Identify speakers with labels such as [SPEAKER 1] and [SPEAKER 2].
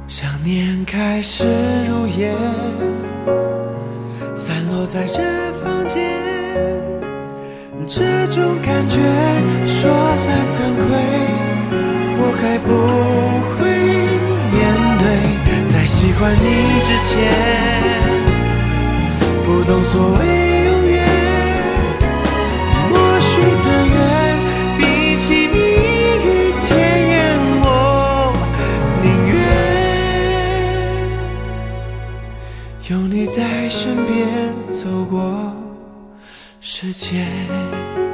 [SPEAKER 1] 想念开始如烟，散落在这房间，这种感觉说了惭愧，我还不会面对。在喜欢你之前，不懂所谓永远，默许的缘比起蜜语甜言，我宁愿有你在身边走过世界。